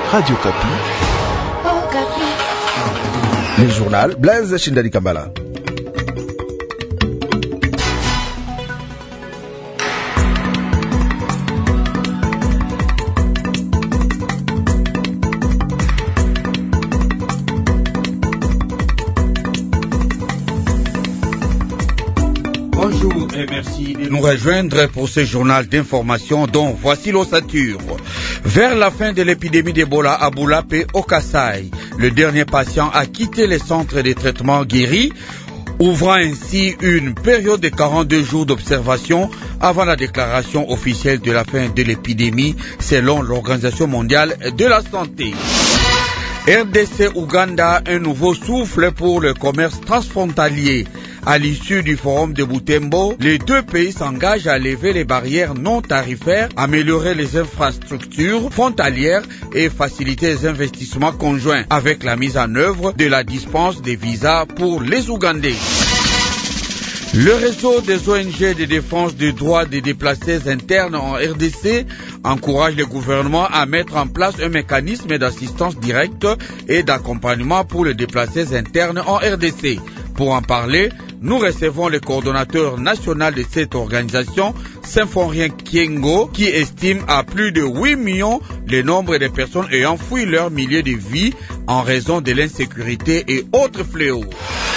Radio Kapi. Le journal Blaise Shindani Kambala. Bonjour et merci de nous rejoindre pour ce journal d'information dont voici l'ossature. Vers la fin de l'épidémie d'Ebola à Boulapé au Kasaï, le dernier patient a quitté les centres de traitement guéri, ouvrant ainsi une période de 42 jours d'observation avant la déclaration officielle de la fin de l'épidémie selon l'Organisation mondiale de la santé. RDC-Ouganda, un nouveau souffle pour le commerce transfrontalier. À l'issue du forum de Butembo, les deux pays s'engagent à lever les barrières non tarifaires, améliorer les infrastructures frontalières et faciliter les investissements conjoints avec la mise en œuvre de la dispense des visas pour les Ougandais. Le réseau des ONG de défense des droits des déplacés internes en RDC encourage le gouvernement à mettre en place un mécanisme d'assistance directe et d'accompagnement pour les déplacés internes en RDC. Pour en parler, nous recevons le coordonnateur national de cette organisation, Symphorien Kiengo, qui estime à plus de 8 millions le nombre de personnes ayant fui leur milieu de vie en raison de l'insécurité et autres fléaux.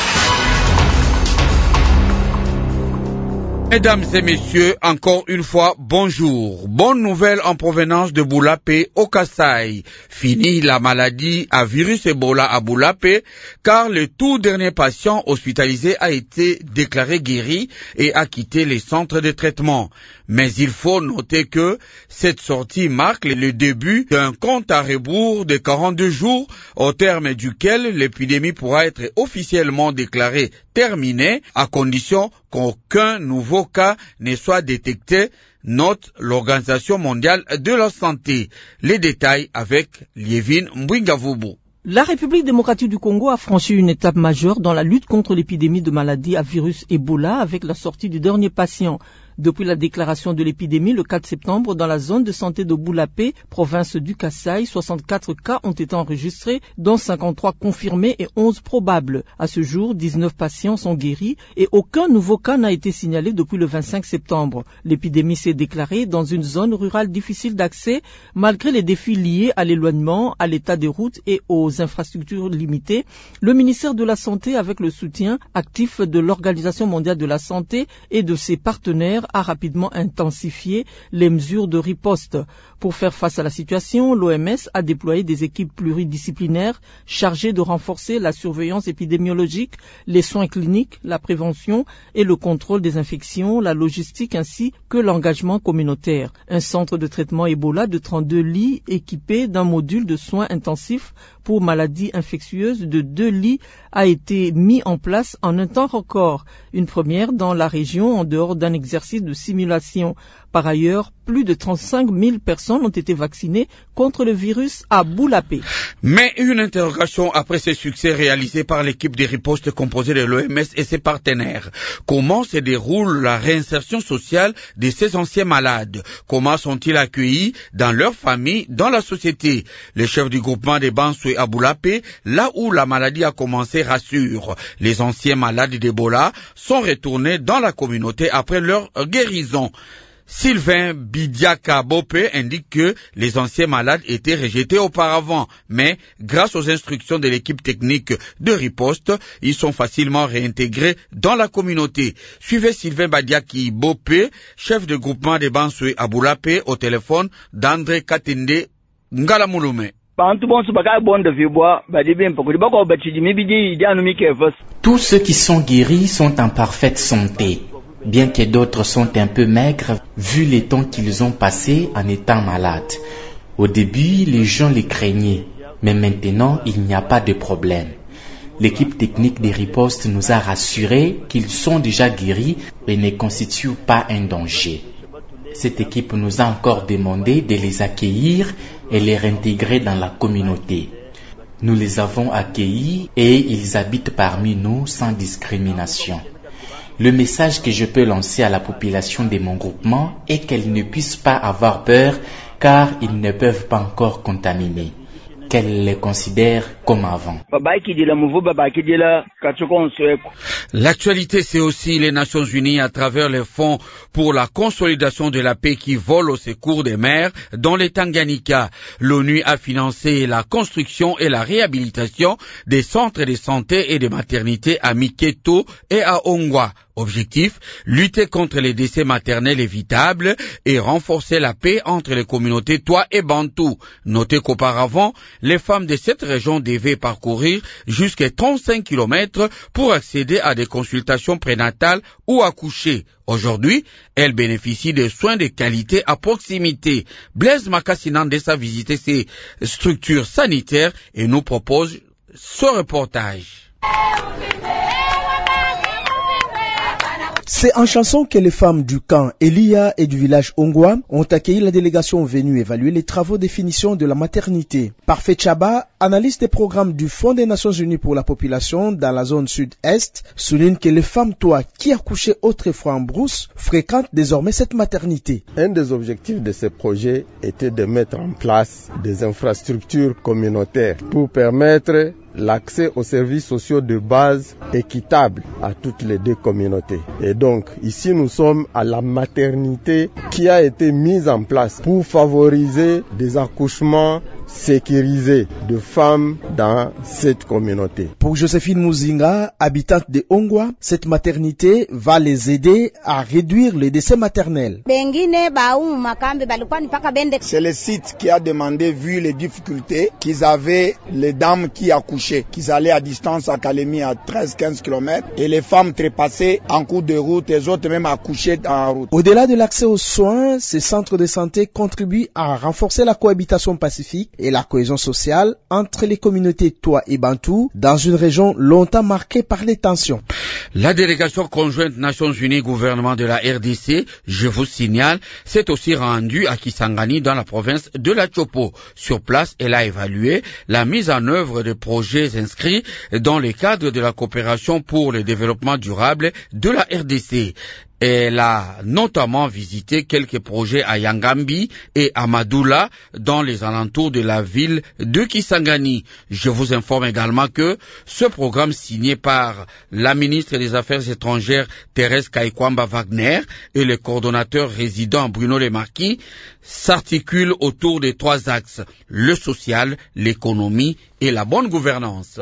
Mesdames et messieurs, encore une fois, bonjour. Bonne nouvelle en provenance de Boulapé au Kasaï. Fini la maladie à virus Ebola à Boulapé, car le tout dernier patient hospitalisé a été déclaré guéri et a quitté les centres de traitement. Mais il faut noter que cette sortie marque le début d'un compte à rebours de 42 jours au terme duquel l'épidémie pourra être officiellement déclarée terminée à condition qu'aucun nouveau cas ne soit détecté, note l'Organisation mondiale de la santé. Les détails avec Lievin Mbwingavubu. La République démocratique du Congo a franchi une étape majeure dans la lutte contre l'épidémie de maladie à virus Ebola avec la sortie du dernier patient. Depuis la déclaration de l'épidémie le 4 septembre dans la zone de santé de Boulapé, province du Kasaï, 64 cas ont été enregistrés, dont 53 confirmés et 11 probables. À ce jour, 19 patients sont guéris et aucun nouveau cas n'a été signalé depuis le 25 septembre. L'épidémie s'est déclarée dans une zone rurale difficile d'accès, malgré les défis liés à l'éloignement, à l'état des routes et aux infrastructures limitées. Le ministère de la Santé, avec le soutien actif de l'Organisation mondiale de la santé et de ses partenaires, a rapidement intensifié les mesures de riposte. Pour faire face à la situation, l'OMS a déployé des équipes pluridisciplinaires chargées de renforcer la surveillance épidémiologique, les soins cliniques, la prévention et le contrôle des infections, la logistique ainsi que l'engagement communautaire. Un centre de traitement Ebola de 32 lits équipé d'un module de soins intensifs pour maladies infectieuses de 2 lits a été mis en place en un temps record. Une première dans la région en dehors d'un exercice de simulation. Par ailleurs, plus de 35 000 personnes ont été vaccinées contre le virus à Boulapé. Mais une interrogation après ce succès réalisé par l'équipe de riposte composée de l'OMS et ses partenaires. Comment se déroule la réinsertion sociale de ces anciens malades? Comment sont-ils accueillis dans leur famille, dans la société? Le chef du groupement des Bansoué à Boulapé, là où la maladie a commencé, rassure. Les anciens malades d'Ebola sont retournés dans la communauté après leur guérison. Sylvain Bidiaka Bopé indique que les anciens malades étaient rejetés auparavant, mais grâce aux instructions de l'équipe technique de riposte, ils sont facilement réintégrés dans la communauté. Suivez Sylvain Bidiaki Bopé, chef de groupement des Bansoué à Boulapé, au téléphone d'André Katende Ngalamouloumé. Tous ceux qui sont guéris sont en parfaite santé, bien que d'autres sont un peu maigres vu les temps qu'ils ont passés en étant malades. Au début, les gens les craignaient, mais maintenant, il n'y a pas de problème. L'équipe technique des ripostes nous a rassurés qu'ils sont déjà guéris et ne constituent pas un danger. Cette équipe nous a encore demandé de les accueillir et les réintégrer dans la communauté. Nous les avons accueillis et ils habitent parmi nous sans discrimination. Le message que je peux lancer à la population de mon groupement est qu'elle ne puisse pas avoir peur car ils ne peuvent pas encore contaminer. qu'elle les considère comme avant. L'actualité, c'est aussi les Nations Unies à travers les fonds pour la consolidation de la paix qui volent au secours des mères dans les Tanganyika. L'ONU a financé la construction et la réhabilitation des centres de santé et de maternité à Miketo et à Ongwa. Objectif, lutter contre les décès maternels évitables et renforcer la paix entre les communautés Twa et Bantou. Notez qu'auparavant, les femmes de cette région devaient parcourir jusqu'à 35 km pour accéder à des consultations prénatales ou accoucher. Aujourd'hui, elles bénéficient de soins de qualité à proximité. Blaise Makassinande a visité ces structures sanitaires et nous propose ce reportage. C'est en chanson que les femmes du camp Elia et du village Ongwa ont accueilli la délégation venue évaluer les travaux de finition de la maternité. Parfait Chaba, analyste des programmes du Fonds des Nations Unies pour la population dans la zone sud-est, souligne que les femmes Twa qui accouchaient autrefois en brousse fréquentent désormais cette maternité. Un des objectifs de ce projet était de mettre en place des infrastructures communautaires pour permettre l'accès aux services sociaux de base équitable à toutes les deux communautés. Et donc, ici, nous sommes à la maternité qui a été mise en place pour favoriser des accouchements sécurisés de femmes dans cette communauté. Pour Joséphine Muzinga, habitante de Ongwa, cette maternité va les aider à réduire les décès maternels. C'est le site qui a demandé, vu les difficultés qu'ils avaient, les dames qui accouchaient, qu'ils allaient à distance à Kalemi à 13-15 km et les femmes trépassaient en cours de route, les autres même accouchaient en route. Au-delà de l'accès aux soins, ces centres de santé contribuent à renforcer la cohabitation pacifique et la cohésion sociale entre les communautés Twa et Bantou dans une région longtemps marquée par les tensions. La délégation conjointe Nations Unies gouvernement de la RDC, je vous signale, s'est aussi rendue à Kisangani dans la province de la Chopo. Sur place, elle a évalué la mise en œuvre de projets inscrits dans le cadre de la coopération pour le développement durable de la RDC. Elle a notamment visité quelques projets à Yangambi et à Madoula dans les alentours de la ville de Kisangani. Je vous informe également que ce programme signé par la ministre des Affaires étrangères Thérèse Kaikwamba Wagner et le coordonnateur résident Bruno Lemarquis s'articule autour de 3 axes, le social, l'économie et la bonne gouvernance.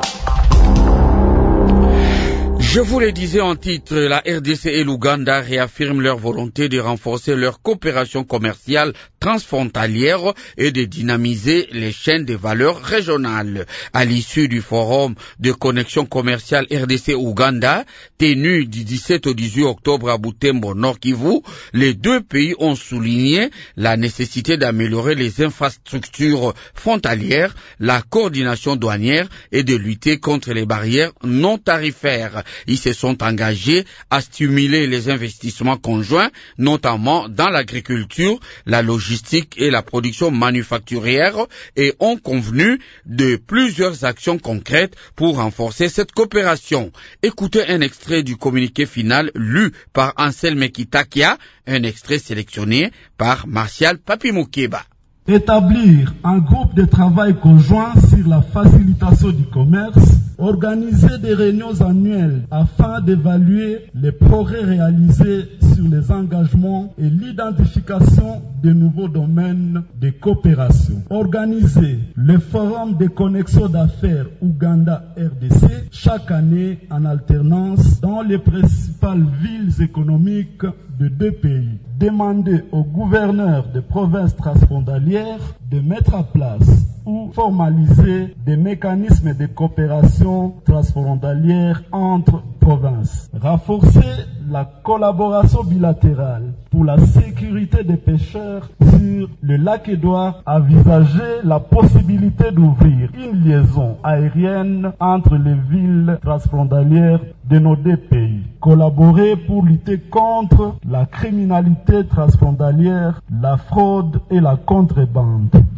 Je vous le disais en titre, la RDC et l'Ouganda réaffirment leur volonté de renforcer leur coopération commerciale transfrontalière et de dynamiser les chaînes de valeur régionales. À l'issue du forum de connexion commerciale RDC-Ouganda, tenu du 17 au 18 octobre à Butembo, Nord Kivu, les deux pays ont souligné la nécessité d'améliorer les infrastructures frontalières, la coordination douanière et de lutter contre les barrières non tarifaires. Ils se sont engagés à stimuler les investissements conjoints, notamment dans l'agriculture, la logistique et la production manufacturière, et ont convenu de plusieurs actions concrètes pour renforcer cette coopération. Écoutez un extrait du communiqué final lu par Anselme Kitakia, un extrait sélectionné par Martial Papimukeba. Établir un groupe de travail conjoint sur la facilitation du commerce, organiser des réunions annuelles afin d'évaluer les progrès réalisés sur les engagements et l'identification de nouveaux domaines de coopération. Organiser le forum de connexion d'affaires Ouganda-RDC chaque année en alternance dans les principales villes économiques de deux pays. Demander aux gouverneurs de provinces transfrontalières de mettre en place ou formaliser des mécanismes de coopération transfrontalière entre provinces. Renforcer la collaboration bilatérale pour la sécurité des pêcheurs sur le lac Édouard, envisager la possibilité d'ouvrir une liaison aérienne entre les villes transfrontalières de nos deux pays. Collaborer pour lutter contre la criminalité transfrontalière, la fraude et la contrebande.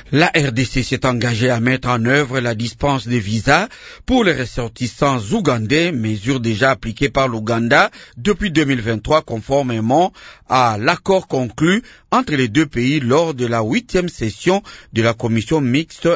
La RDC s'est engagée à mettre en œuvre la dispense des visas pour les ressortissants ougandais, mesure déjà appliquée par l'Ouganda depuis 2023 conformément à l'accord conclu entre les deux pays lors de la 8e session de la commission mixte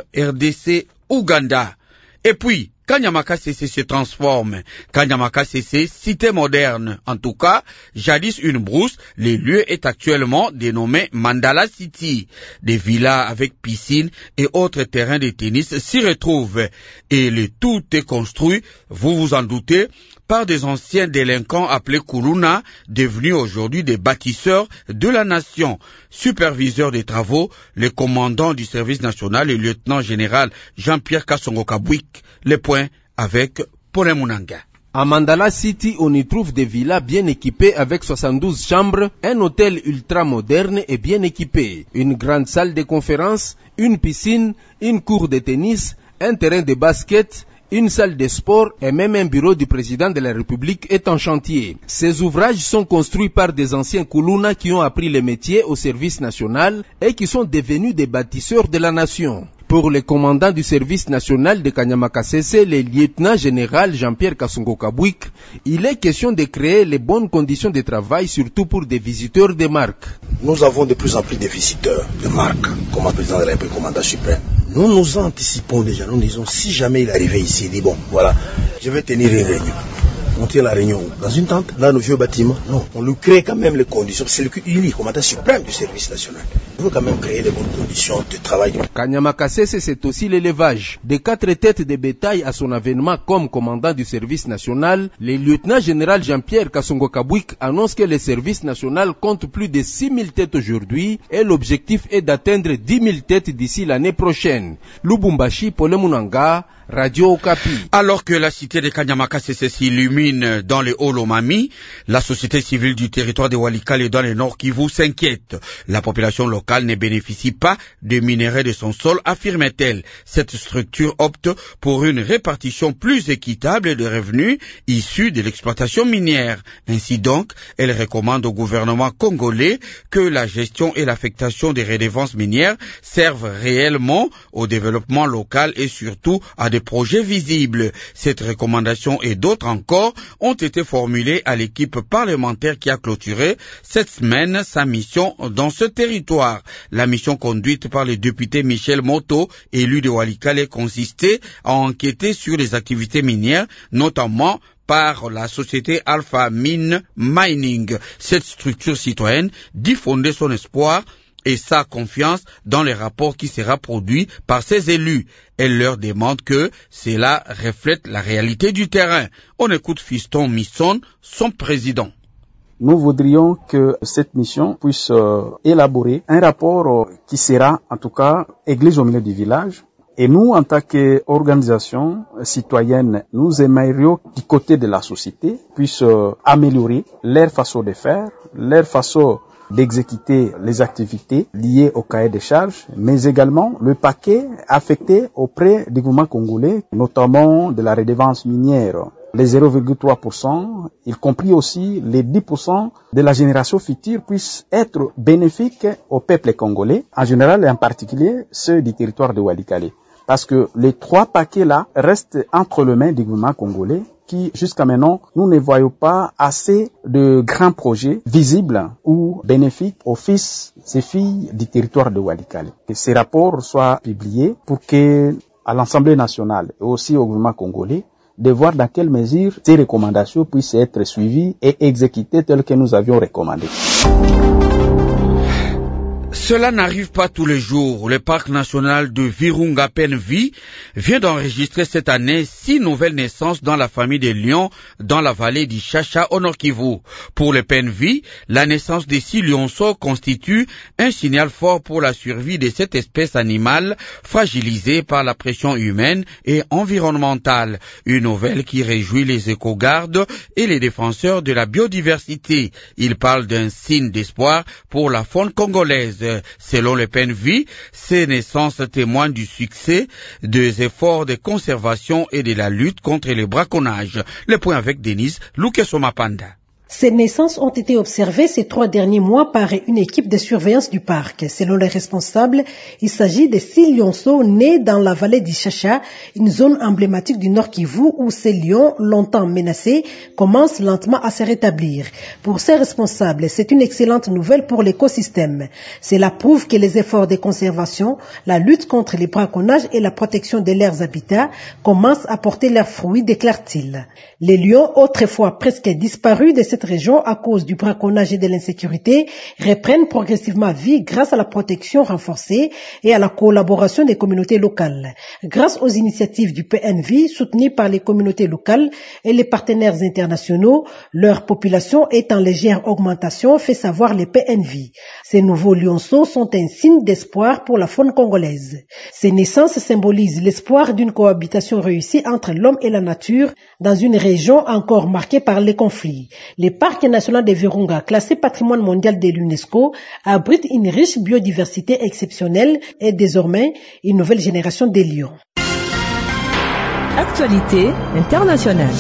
RDC-Ouganda. Et puis, Kanyamaka CC se transforme. Kanyamaka CC, cité moderne. En tout cas, jadis une brousse, le lieu est actuellement dénommé Mandala City. Des villas avec piscine et autres terrains de tennis s'y retrouvent. Et le tout est construit, vous vous en doutez, par des anciens délinquants appelés Kuluna, devenus aujourd'hui des bâtisseurs de la nation. Superviseur des travaux, le commandant du service national, le lieutenant-général Jean-Pierre Kasongo Kabwik. Les points avec Paul Munanga. À Mandala City, on y trouve des villas bien équipées avec 72 chambres, un hôtel ultra moderne et bien équipé, une grande salle de conférence, une piscine, une cour de tennis, un terrain de basket, une salle de sport et même un bureau du président de la République est en chantier. Ces ouvrages sont construits par des anciens Kuluna qui ont appris le métier au service national et qui sont devenus des bâtisseurs de la nation. Pour le commandant du service national de Kanyamaka CC, le lieutenant-général Jean-Pierre Kasongo Kabwik, il est question de créer les bonnes conditions de travail, surtout pour des visiteurs de marque. Nous avons de plus en plus de visiteurs de marque, comme le président de la République, commandant suprême. Nous nous anticipons déjà, nous disons, si jamais il arrivait ici, il dit, bon, voilà, je vais tenir une réunion. On tient la réunion dans une tente, dans nos vieux bâtiments. Non, on lui crée quand même les conditions. C'est lui, commandant suprême du service national. Il veut quand même créer les bonnes conditions de travail. Kanyamaka CC, c'est aussi l'élevage. Des 4 têtes de bétail à son avènement comme commandant du service national, le lieutenant-général Jean-Pierre Kasongo Kabwik annonce que le service national compte plus de 6000 têtes aujourd'hui et l'objectif est d'atteindre 10 000 têtes d'ici l'année prochaine. Lubumbashi, Paul Munanga, Radio Okapi. Alors que la cité de Kanyamaka CC s'illumine dans les Hauts-Lomami, la société civile du territoire de Walikale et dans le Nord Kivu s'inquiète. La population locale ne bénéficie pas des minerais de son sol, affirme-t-elle. Cette structure opte pour une répartition plus équitable de revenus issus de l'exploitation minière. Ainsi donc, elle recommande au gouvernement congolais que la gestion et l'affectation des redevances minières servent réellement au développement local et surtout à des projets visibles. Cette recommandation et d'autres encore ont été formulées à l'équipe parlementaire qui a clôturé cette semaine sa mission dans ce territoire. La mission conduite par le député Michel Moto, élu de Walikale, consistait à enquêter sur les activités minières, notamment par la société Alpha Mine Mining. Cette structure citoyenne dit fonder son espoir et sa confiance dans les rapports qui sera produit par ses élus. Elle leur demande que cela reflète la réalité du terrain. On écoute Fiston Misson, son président. Nous voudrions que cette mission puisse élaborer un rapport qui sera, en tout cas, église au milieu du village. Et nous, en tant qu'organisation citoyenne, nous aimerions, du côté de la société, puisse améliorer leur façon de faire, leur façon d'exécuter les activités liées au cahier des charges, mais également le paquet affecté auprès du gouvernement congolais, notamment de la redevance minière. Les 0,3%, y compris aussi les 10% de la génération future puissent être bénéfiques au peuple congolais, en général et en particulier ceux du territoire de Walikale. Parce que les 3 paquets-là restent entre les mains du gouvernement congolais qui, jusqu'à maintenant, nous ne voyons pas assez de grands projets visibles ou bénéfiques aux fils et filles du territoire de Walikale. Que ces rapports soient publiés pour que, à l'Assemblée nationale et aussi au gouvernement congolais, de voir dans quelle mesure ces recommandations puissent être suivies et exécutées telles que nous avions recommandé. Cela n'arrive pas tous les jours. Le parc national de Virunga Penvi vient d'enregistrer cette année 6 nouvelles naissances dans la famille des lions dans la vallée du Chacha au Nord Kivu. Pour le Penvi, la naissance des 6 lionceaux constitue un signal fort pour la survie de cette espèce animale fragilisée par la pression humaine et environnementale. Une nouvelle qui réjouit les éco-gardes et les défenseurs de la biodiversité. Ils parlent d'un signe d'espoir pour la faune congolaise. Selon le PNV, ces naissances témoignent du succès des efforts de conservation et de la lutte contre le braconnage. Le point avec Denise Lukeso Mapanda. Ces naissances ont été observées ces 3 derniers mois par une équipe de surveillance du parc. Selon les responsables, il s'agit de 6 lionceaux nés dans la vallée d'Ishacha, une zone emblématique du Nord Kivu où ces lions, longtemps menacés, commencent lentement à se rétablir. Pour ces responsables, c'est une excellente nouvelle pour l'écosystème. Cela prouve que les efforts de conservation, la lutte contre les braconnages et la protection de leurs habitats commencent à porter leurs fruits, déclare-t-il. Les lions, autrefois presque disparus de cette région à cause du braconnage et de l'insécurité, reprennent progressivement vie grâce à la protection renforcée et à la collaboration des communautés locales. Grâce aux initiatives du PNV soutenues par les communautés locales et les partenaires internationaux, leur population est en légère augmentation, fait savoir les PNV. Ces nouveaux lionceaux sont un signe d'espoir pour la faune congolaise. Ces naissances symbolisent l'espoir d'une cohabitation réussie entre l'homme et la nature dans une région encore marquée par les conflits. Le parc national de Virunga, classé patrimoine mondial de l'UNESCO, abrite une riche biodiversité exceptionnelle et désormais une nouvelle génération de lions. Actualité internationale.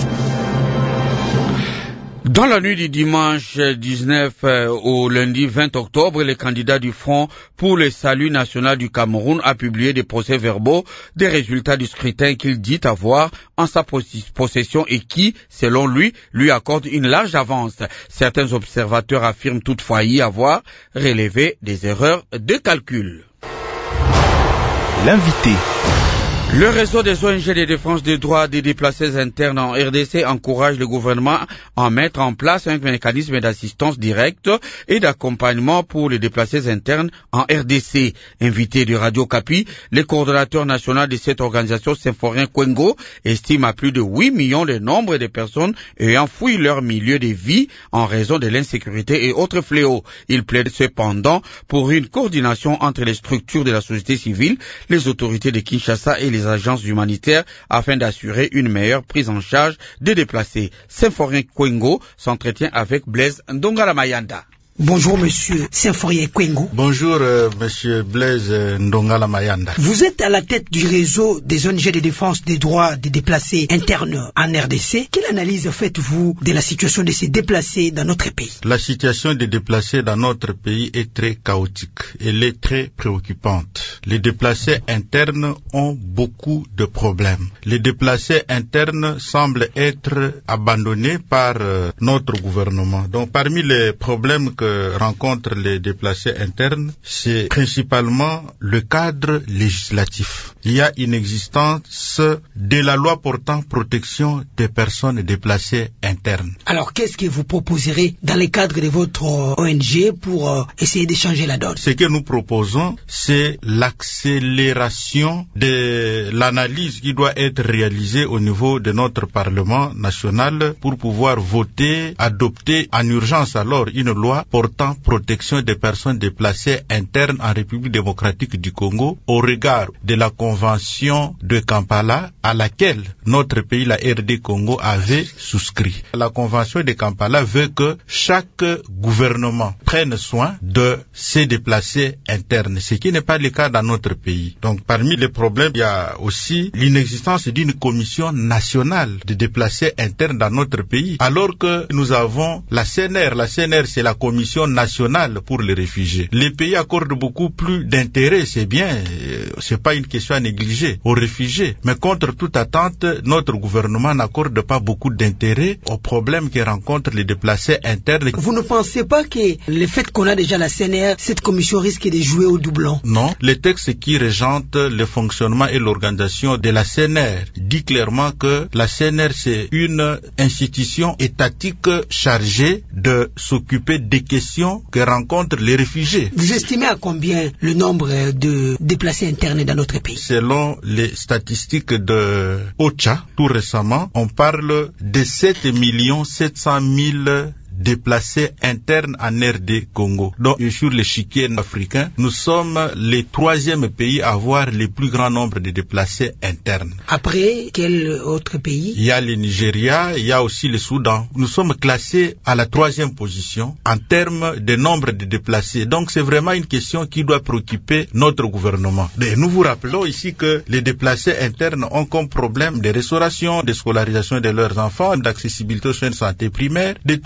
Dans la nuit du dimanche 19 au lundi 20 octobre, le candidat du Front pour le salut national du Cameroun a publié des procès-verbaux des résultats du scrutin qu'il dit avoir en sa possession et qui, selon lui accorde une large avance. Certains observateurs affirment toutefois y avoir relevé des erreurs de calcul. L'invité. Le réseau des ONG de défense des droits des déplacés internes en RDC encourage le gouvernement à mettre en place un mécanisme d'assistance directe et d'accompagnement pour les déplacés internes en RDC. Invité de Radio Kapi, le coordonnateur national de cette organisation, Symphorien Kwengo, estime à plus de 8 millions le nombre de personnes ayant fui leur milieu de vie en raison de l'insécurité et autres fléaux. Il plaide cependant pour une coordination entre les structures de la société civile, les autorités de Kinshasa et les agences humanitaires afin d'assurer une meilleure prise en charge des déplacés. Symphorien Kwengo s'entretient avec Blaise Ndongala Mayanda. Bonjour monsieur Symphorien Kwengo. Bonjour monsieur Blaise Ndongala Mayanda. Vous êtes à la tête du réseau des ONG de défense des droits des déplacés internes en RDC. Quelle analyse faites-vous de la situation de ces déplacés dans notre pays? La situation des déplacés dans notre pays est très chaotique. Elle est très préoccupante. Les déplacés internes ont beaucoup de problèmes. Les déplacés internes semblent être abandonnés par notre gouvernement. Donc parmi les problèmes que rencontrent les déplacés internes, c'est principalement le cadre législatif. Il y a une existence de la loi portant protection des personnes déplacées internes. Alors qu'est-ce que vous proposerez dans le cadre de votre ONG pour essayer de changer la donne? Ce que nous proposons, c'est l'accélération de l'analyse qui doit être réalisée au niveau de notre Parlement national pour pouvoir voter, adopter en urgence alors une loi portant protection des personnes déplacées internes en République démocratique du Congo au regard de la Convention de Kampala à laquelle notre pays, la RD Congo, avait souscrit. La Convention de Kampala veut que chaque gouvernement prenne soin de ses déplacés internes, ce qui n'est pas le cas dans notre pays. Donc parmi les problèmes, il y a aussi l'inexistence d'une commission nationale de déplacés internes dans notre pays, alors que nous avons la CNR. La CNR, c'est la commission nationale pour les réfugiés. Les pays accordent beaucoup plus d'intérêt, c'est bien, c'est pas une question à négliger, aux réfugiés. Mais contre toute attente, notre gouvernement n'accorde pas beaucoup d'intérêt aux problèmes que rencontrent les déplacés internes. Vous ne pensez pas que le fait qu'on a déjà la CNR, cette commission risque de jouer au doublon? Non, le texte qui régente le fonctionnement et l'organisation de la CNR dit clairement que la CNR, c'est une institution étatique chargée de s'occuper des questions que rencontrent les réfugiés. Vous estimez à combien le nombre de déplacés internes dans notre pays? Selon les statistiques de OCHA, tout récemment, on parle de 7,7 millions déplacés internes en RD Congo. Donc, sur l'échiquier africain, nous sommes le 3e pays à avoir le plus grand nombre de déplacés internes. Après, quel autre pays? Il y a le Nigeria, il y a aussi le Soudan. Nous sommes classés à la 3e position en termes de nombre de déplacés. Donc, c'est vraiment une question qui doit préoccuper notre gouvernement. Et nous vous rappelons ici que les déplacés internes ont comme problème de restauration, de scolarisation de leurs enfants, d'accessibilité aux soins de santé primaire, de tous ces problèmes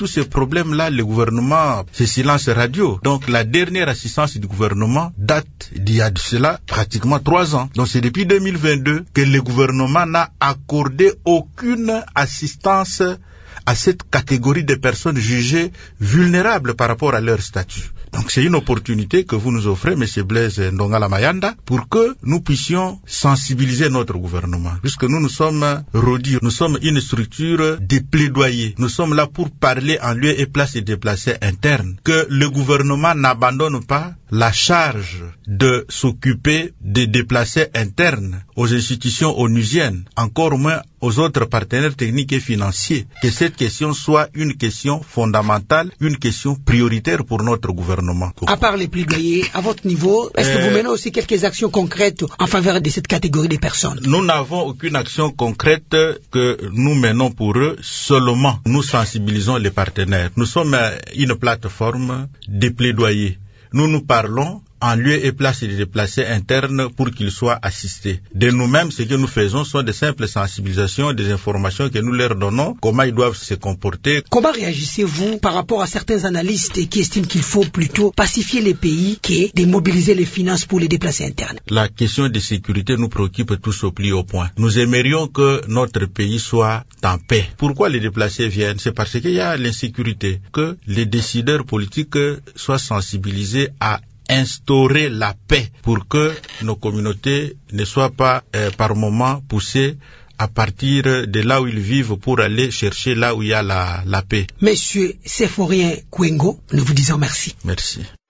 problème-là, le gouvernement fait silence radio. Donc la dernière assistance du gouvernement date d'il y a de cela pratiquement 3 ans. Donc c'est depuis 2022 que le gouvernement n'a accordé aucune assistance à cette catégorie de personnes jugées vulnérables par rapport à leur statut. Donc c'est une opportunité que vous nous offrez, M. Blaise Ndongala Mayanda, pour que nous puissions sensibiliser notre gouvernement. Puisque nous sommes RODI, nous sommes une structure de plaidoyer. Nous sommes là pour parler en lieu et place des déplacés internes. Que le gouvernement n'abandonne pas la charge de s'occuper des déplacés internes aux institutions onusiennes, encore moins aux autres partenaires techniques et financiers. Que cette question soit une question fondamentale, une question prioritaire pour notre gouvernement. À part les plaidoyers, à votre niveau, est-ce que vous menez aussi quelques actions concrètes en faveur de cette catégorie de personnes? Nous n'avons aucune action concrète que nous menons pour eux, seulement nous sensibilisons les partenaires. Nous sommes une plateforme de plaidoyer. Nous parlons en lieu et place des déplacés internes pour qu'ils soient assistés. De nous-mêmes, ce que nous faisons sont de simples sensibilisations, des informations que nous leur donnons, comment ils doivent se comporter. Comment réagissez-vous par rapport à certains analystes qui estiment qu'il faut plutôt pacifier les pays que de mobiliser les finances pour les déplacés internes? La question de sécurité nous préoccupe tous au plus haut point. Nous aimerions que notre pays soit en paix. Pourquoi les déplacés viennent? C'est parce qu'il y a l'insécurité. Que les décideurs politiques soient sensibilisés à instaurer la paix pour que nos communautés ne soient pas par moments poussées à partir de là où ils vivent pour aller chercher là où il y a la paix. Monsieur Séphorien Kwengo, nous vous disons merci. Merci.